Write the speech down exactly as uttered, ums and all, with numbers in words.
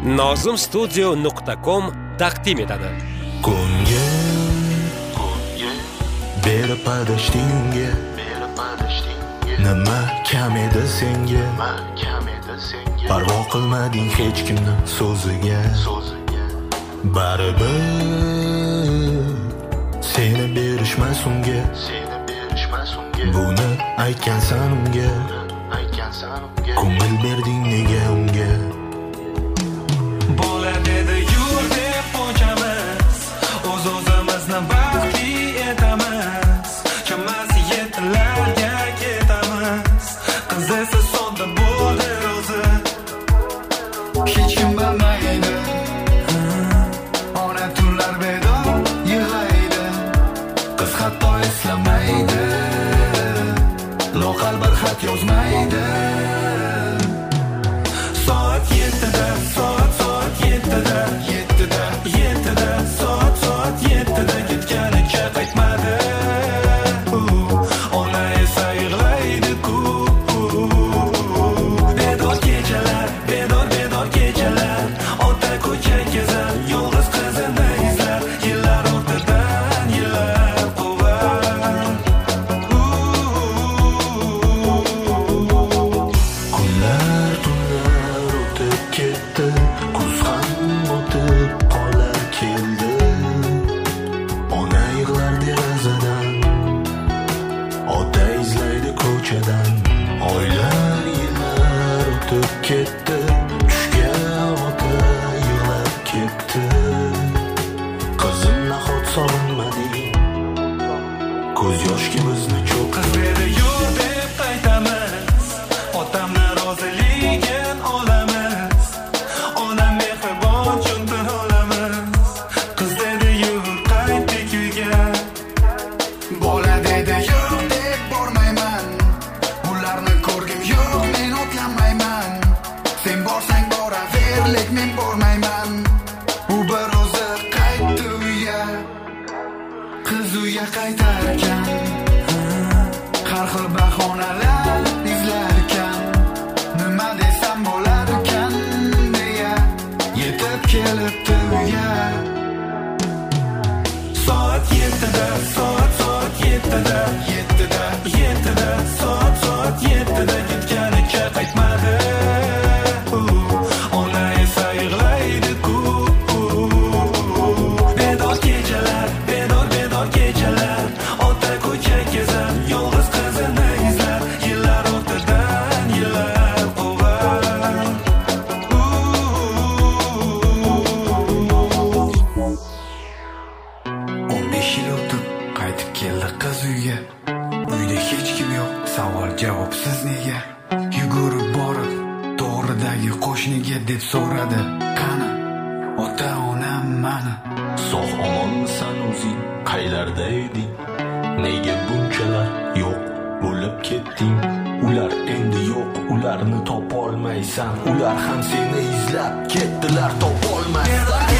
nozim studio nuqta com taqdim etadi. Ko'ngil, berib padashtingga, nima kam edi senga, parvo qilmading hech kimni so'ziga, baribir seni berishmas unga, buni aytgansan unga, ko'ngil berding nega unga. Bola dedi yur deb qo'yamiz, o'z-o'zimizni baxtli etamiz, chamasi yettilarga ketamiz, qiz esa sonda bo'ldi rozi, hech kim bilmaydi, ona tunlar bedor yig'laydi, qiz hatto eslamaydi, loqal bir xat yozmaydi. Soat yettida, soat soat yettida, yettida, yettida, soat soat yettida ketganicha qaytmadi. Ona esa yig'laydi-ku. Bedor kechalar, bedor bedor kechalar, ota ko'cha kezar, yolg'iz qizini izlar, yillar ortidan yillar quvar. Kunlar tunlar o'tib ketdi, kuz ham o'tib qolar keldi. Ona yig'lar derazadan, ota izlaydi ko'chadan. Oylar yillar o'tib ketdi, tushga ota yig'lab ketdi. Qizim nahot sog'inmading, ko'z yoshga bizni cho'q. Qiz dedi yur deb qaytamiz, otamni roziligin olamiz, onam mehribon cho'ntin olamiz. Qiz dedi yur qaytdik uyga, bola dedi yo'q deb bormayman, ularni ko'rgim yo'q, men otlanmayman, sen borsang boraver, lek men bormayman. U bir o'zi qaytdi uyga, qiz uyga qaytarkan, har xil bahonalar izlarkan, nima desam bo'larkan deya yetib kelibdi uyga. Soat yettida, soat soat yettida, yettida, yettida, soat soat yettida ketganicha qaytmadi. Ona esa yig'laydi-ku. Bedor kechalar, bedor bedor kechalar, ota ko'cha kezar, yolg'iz qizini izlar, yillar ortidan yillar quvar. o'n besh yil o'tib qaytib keldi qiz uyga, uyda hech kim yo'q, savol javobsiz nega. Yugurib borib to'g'ridagi qo'shniga deb so'radi, qani ota onam mani? Sog' omonmisan o'zing, qaylarda eding? Nega bunchalar yo'q bo'lib ketding? Ular endi yo'q, ularni topolmaysan, ular ham seni izlab ketdilar, topolmaysan.